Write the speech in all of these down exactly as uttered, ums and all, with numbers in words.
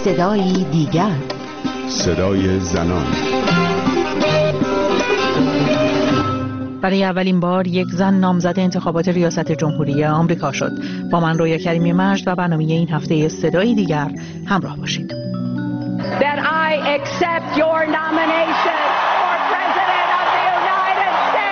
صدایی دیگر، صدای زنان. برای اولین بار یک زن نامزد انتخابات ریاست جمهوری آمریکا شد. با من رویا کریمی مجد و برنامه این هفته صدایی دیگر همراه باشید. That I accept your nomination for President of the United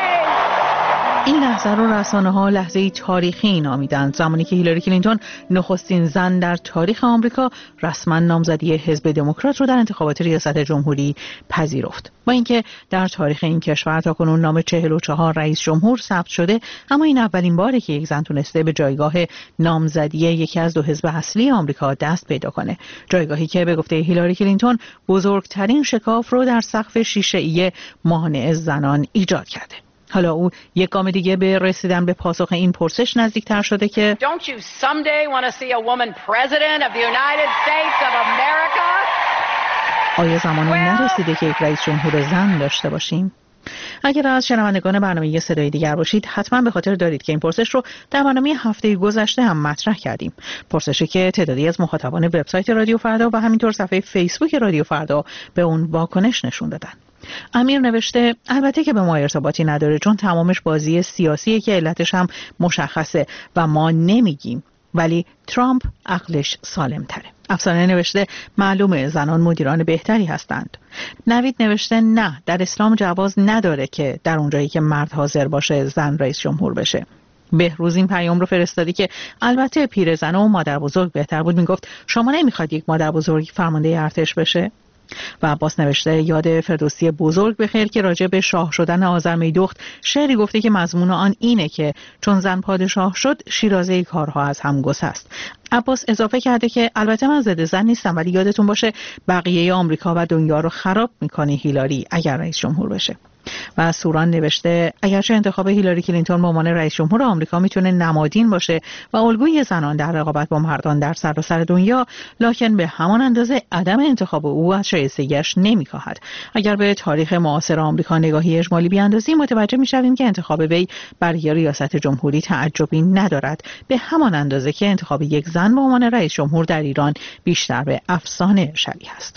States. این لحظه رو رسانه‌ها لحظه‌ای تاریخی نامیدند، زمانی که هیلاری کلینتون نخستین زن در تاریخ آمریکا رسما نامزدی حزب دموکرات رو در انتخابات ریاست جمهوری پذیرفت. با اینکه در تاریخ این کشور تاکنون نام چهل و چهار رئیس جمهور ثبت شده، اما این اولین باره که یک زن تونسته به جایگاه نامزدی یکی از دو حزب اصلی آمریکا دست پیدا کنه، جایگاهی که به گفته هیلاری کلینتون بزرگترین شکاف رو در سقف شیشه‌ای مانع زنان ایجاد کرده. حالا او یک گام دیگه به رسیدن به پاسخ این پرسش نزدیکتر شده که Don't you someday want to see a woman president of the United States of America? آیا زمانی نرسیده که یک رئیس جمهور زن داشته باشیم؟ اگر از شنوندگان برنامه صدای دیگر باشید، حتما به خاطر دارید که این پرسش رو در برنامه هفته گذشته هم مطرح کردیم. پرسشی که تعدادی از مخاطبان وبسایت رادیو فردا و همینطور صفحه فیسبوک رادیو فردا به اون واکنش نشون دادن. امیر نوشته البته که به ما ارتباطی نداره، چون تمامش بازی سیاسیه که علتش هم مشخصه و ما نمیگیم، ولی ترامپ عقلش سالم تره. افسانه نوشته معلومه زنان مدیران بهتری هستند. نوید نوشته نه، در اسلام جواز نداره که در اونجایی که مرد حاضر باشه زن رئیس جمهور بشه. بهروز این پیام رو فرستادی که البته پیرزن و مادر بزرگ بهتر بود. میگفت شما نمیخواد یک مادر بزرگ فرمانده ارتش بشه؟ و عباس نوشته یاد فردوسی بزرگ بخیر که راجع به شاه شدن آذرمیدخت شعری گفته که مضمون آن اینه که چون زن پادشاه شد شیرازه کارها از هم گسست. عباس اضافه کرده که البته من ضد زن نیستم، ولی یادتون باشه بقیه آمریکا و دنیا رو خراب میکنه هیلاری اگر رئیس جمهور بشه. و سوران نوشته اگرچه انتخاب هیلاری کلینتون به عنوان رئیس جمهور آمریکا میتونه نمادین باشه و الگوی زنان در رقابت با مردان در سراسر دنیا، لکن به همان اندازه عدم انتخاب او از شایستگیش نمیکاهد. اگر به تاریخ معاصر آمریکا نگاهی اجمالی بیاندازیم، متوجه میشویم که انتخاب وی برای ریاست جمهوری تعجبی ندارد، به همان اندازه که انتخاب یک زن به عنوان رئیس جمهور در ایران بیشتر به افسانه شبیه است.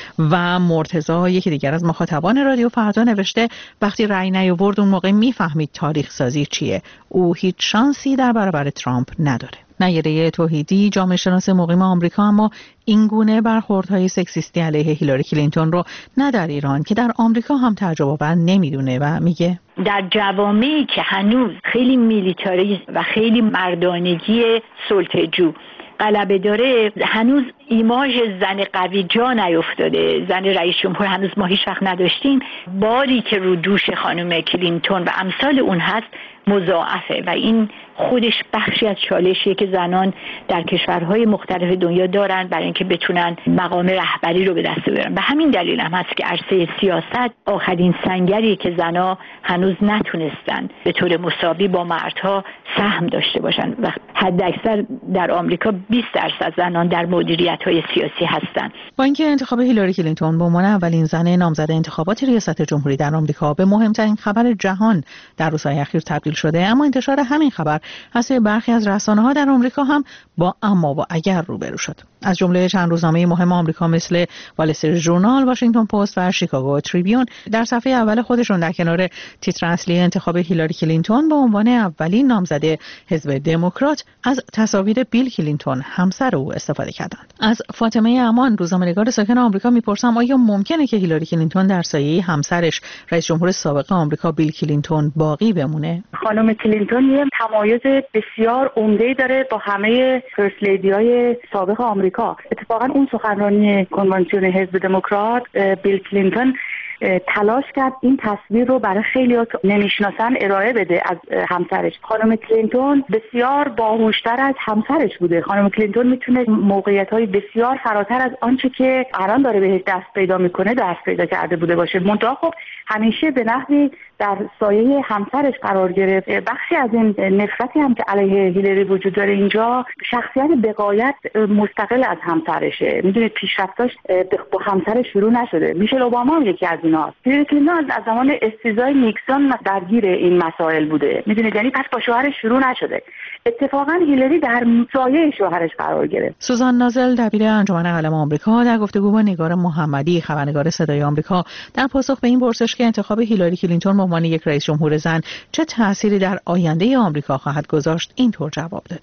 و مرتضی یکی دیگر از مخاطبان رادیو فردا نوشته وقتی رأی نیاورد اون موقع میفهمید تاریخ سازی چیه. او هیچ شانسی در برابر ترامپ نداره. نیره توحیدی جامعه شناس مقیم آمریکا اما این گونه برخوردهای سکسیستی علیه هیلاری کلینتون رو نه در ایران که در آمریکا هم تعجب آور نمیدونه و میگه در جوامعی که هنوز خیلی میلیتاریسم و خیلی مردانگی سلطه‌جو غلبه داره، هنوز ایماژ زن قوی جا نیفتاده، زن رئیس جمهور هنوز ما هیچ وقت نداشتیم. باری که رو دوش خانم کلینتون و امثال اون هست مضاعفه و این خودش بخشی از چالشیه که زنان در کشورهای مختلف دنیا دارن برای اینکه بتونن مقام رهبری رو به دست بیارن. به همین دلیل هم هست که عرصه سیاست آخرین سنگریه که زنها هنوز نتونستن به طور مساوی با مردها سهم داشته باشن و حد اکثر در آمریکا بیست درصد زنان در مدیریت‌های سیاسی هستن. با اینکه انتخاب هیلاری کلینتون به عنوان اولین زن نامزد انتخابات ریاست جمهوری در آمریکا به مهمترین خبر جهان در روزهای اخیر تبدیل شده، اما انتشار همین خبر از برخی از رسانه‌ها در آمریکا هم با اما و اگر روبرو شد. از جمله چند روزنامه مهم آمریکا مثل وال استریت ژورنال، واشنگتن پست و شیکاگو تریبیون در صفحه اول خودشون در کنار تیتر اصلی انتخاب هیلاری کلینتون به عنوان اولین نامزد حزب دموکرات از تصاویر بیل کلینتون همسر او استفاده کردند. از فاطمه امان روزنامه‌نگار ساکن آمریکا میپرسم آیا ممکنه که هیلاری کلینتون در سایه همسرش رئیس جمهور سابق آمریکا بیل کلینتون باقی بمونه؟ خانم کلینتون یه تمایز بسیار عمده‌ای داره با همه فرست لیدی‌های سابق آمریکا. اتفاقا اون سخنرانی کنوانسیون حزب دموکرات بیل کلینتون تلاش کرد این تصویر رو برای خیلیات نمیشناسن ارائه بده از همسرش. خانم کلینتون بسیار باهوشتر از همسرش بوده. خانم کلینتون میتونه موقعیت‌های بسیار فراتر از آنچه که الان داره بهش دست پیدا میکنه دست پیدا کرده بوده باشه. منتها خب همیشه به نحوی در سایه همسرش قرار گرفت. بخشی از این نفرتی هم که علیه هیلاری وجود داره اینجا شخصیت بقایت مستقل از همسرشه. میدونید پیشرفتاش با همسرش شروع نشده. میشل اوباما هم یکی از اینا. هیلاری کلینتون از زمان استیزای نیکسون درگیر این مسائل بوده، میدونید، یعنی پس با شوهرش شروع نشده. اتفاقا هیلاری در سایه شوهرش قرار گرفت. سوزان نازل دبیر انجمن علم آمریکا در گفتگو با نگار محمدی خبرنگار صدای آمریکا در پاسخ به این پرسش که انتخاب هیلاری کلینتون به عنوان یک رئیس جمهور زن چه تأثیری در آینده آمریکا خواهد گذاشت اینطور جواب داده.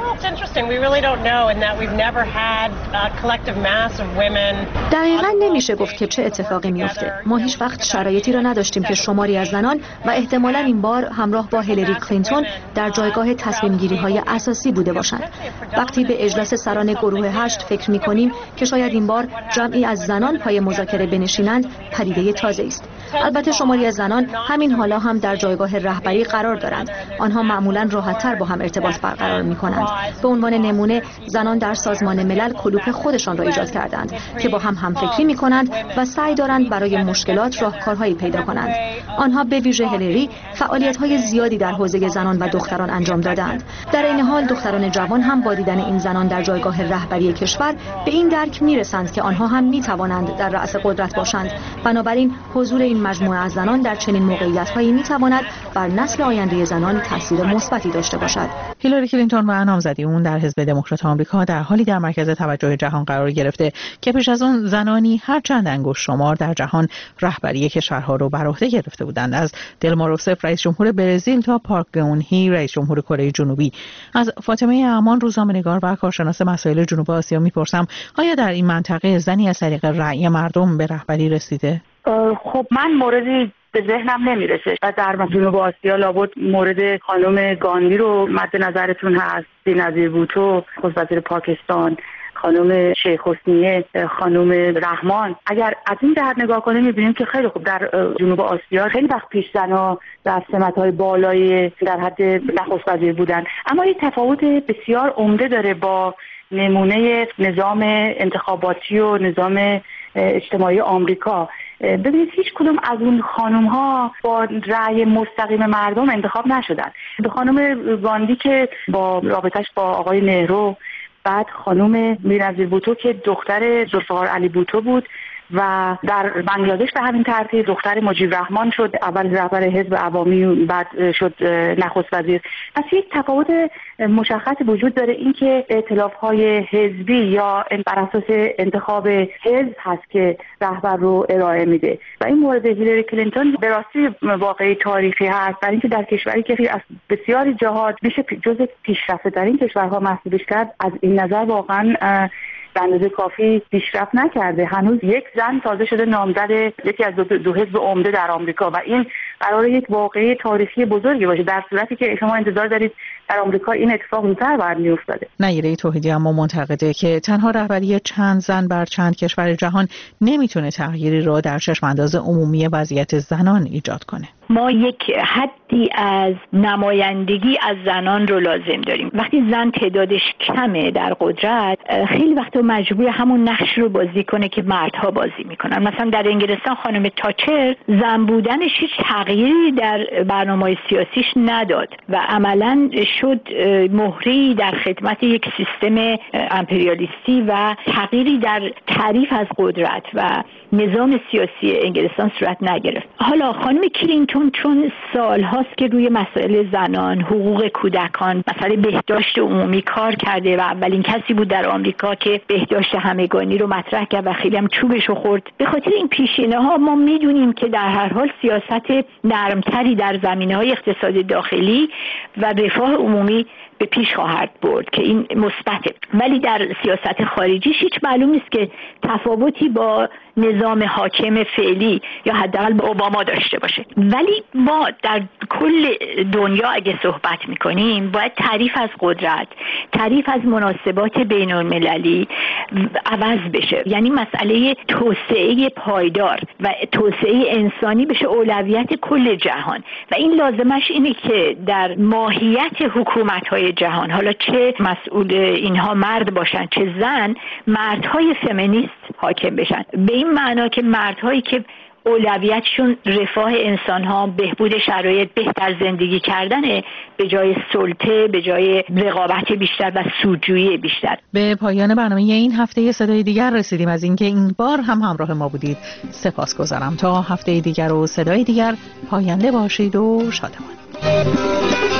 دقیقاً نمیشه گفت که چه اتفاقی میفته. ما هیچ وقت شرایطی را نداشتیم که شماری از زنان و احتمالاً این بار همراه با هیلاری کلینتون در جایگاه تصمیم گیری های اساسی بوده باشند. وقتی به اجلاس سران گروه هشت فکر می‌کنیم که شاید این بار جمعی از زنان پای مذاکره بنشینند، پدیده تازه‌ای است. البته شماری از زنان همین حالا هم در جایگاه رهبری قرار دارند. آنها معمولاً راحت‌تر با هم ارتباط برقرار می‌کنند. به عنوان نمونه زنان در سازمان ملل کلوپ خودشان را ایجاد کردند که با هم همفکری می‌کنند و سعی دارند برای مشکلات راهکارهایی پیدا کنند. آنها به ویژه هیلاری فعالیت‌های زیادی در حوزه زنان و دختران انجام دادند. در این حال دختران جوان هم با دیدن این زنان در جایگاه رهبری کشور به این درک می‌رسند که آنها هم می‌توانند در رأس قدرت باشند. بنابراین حضور این مجموعه از زنان در چنین موقعیت‌هایی می‌تواند بر نسل آینده زنان تاثیر مثبتی داشته باشد. هیلاری کلینتون و نامزدی اون در حزب دموکرات آمریکا در حالی در مرکز توجه جهان قرار گرفته که پیش از آن زنانی هر چند انگشت شمار در جهان رهبری کشورها رو بر عهده گرفته بودند، از دلما روسف رئیس جمهور برزیل تا پارک گئون-هی رئیس جمهور کره جنوبی. از فاطمه امان روزنامه‌نگار و کارشناس مسائل جنوب آسیا میپرسم آیا در این منطقه زنی از طریق رأی مردم به رهبری رسیده؟ خب من موردی به ذهنم نمیرسه. در جنوب آسیا لابد مورد خانم گاندی رو مد نظرتون هست، بینظیر بوتو نخست وزیر پاکستان، خانم شیخ حسنیه، خانم رحمان. اگر از این جهت نگاه کنیم می‌بینیم که خیلی خوب در جنوب آسیا خیلی وقت پیش زن‌ها در سمت‌های بالای در حد نخست وزیر بودن، اما یک تفاوت بسیار عمده داره با نمونه نظام انتخاباتی و نظام اجتماعی آمریکا. ببینید هیچ کدوم از اون خانم ها با رأی مستقیم مردم انتخاب نشدن. به خانم گاندی که با رابطش با آقای نهرو، بعد خانم بینظیر بوتو که دختر ذوالفقار علی بوتو بود و در بنگلادش به همین ترتیب دختر مجیب رحمان شد اول رهبر حزب عوامی، بعد شد نخست وزیر. پس یک تفاوت مشخصی وجود داره، این که ائتلاف‌های حزبی یا بر اساس انتخاب حزب هست که رهبر رو ارائه میده و این مورد هیلاری کلینتون به راستی واقعی تاریخی هست، برای اینکه در کشوری که از بسیاری جهات میشه جزء پیشرفته‌ترین کشورها محسوبش کرد، از این نظر واقعا به اندازه کافی پیشرفت نکرده. هنوز یک زن تازه شده نامزد یکی از دو, دو حزب عمده در آمریکا و این قراره یک واقعه تاریخی بزرگی باشه، در صورتی که شما انتظار دارید در آمریکا این اتفاق زودتر برمی افتاده. نایره توحیدی اما معتقده که تنها رهبری چند زن بر چند کشور جهان نمیتونه تغییری را در چشم انداز عمومی وضعیت زنان ایجاد کنه. ما یک حدی از نمایندگی از زنان رو لازم داریم. وقتی زن تعدادش کمه در قدرت، خیلی وقتا مجبور همون نقش رو بازی کنه که مردها بازی میکنن. مثلا در انگلستان خانم تاچر زن بودنش هیچ تغییری در برنامه‌های سیاسیش نداد و عملاً شد مهری در خدمت یک سیستم امپریالیستی و تغییری در تعریف از قدرت و نظام سیاسی انگلستان صورت نگرفت. حالا خانم کلینتون چون سال هاست که روی مسائل زنان، حقوق کودکان، مسائل بهداشت عمومی کار کرده و اولین کسی بود در آمریکا که بهداشت همگانی رو مطرح کرد و خیلی هم چوبشو خورد. به خاطر این پیشینه ها ما میدونیم که در هر حال سیاست نرمتری در زمینه‌های اقتصاد داخلی و رفاه عمومی به پیش خواهد برد که این مثبته، ولی در سیاست خارجیش هیچ معلوم نیست که تفاوتی با نظام حاکم فعلی یا حداقل با اوباما داشته باشه. ولی ما در کل دنیا اگه صحبت میکنیم باید تعریف از قدرت، تعریف از مناسبات بین المللی عوض بشه، یعنی مسئله توسعه پایدار و توسعه انسانی بشه اولویت کل جهان و این لازمش اینه که در ماهیت حکومت‌های جهان، حالا چه مسئول اینها مرد باشن چه زن، مردهای فمینیست حاکم بشن، به این معنا که مردهایی که اولویتشون رفاه انسان‌ها، بهبود شرایط، بهتر زندگی کردنه به جای سلطه، به جای رقابت بیشتر و سودجویی بیشتر. به پایان برنامه این هفته صدای دیگر رسیدیم. از اینکه این بار هم همراه ما بودید سپاسگزارم. تا هفته دیگر و صدای دیگر پاینده باشید و شادمان.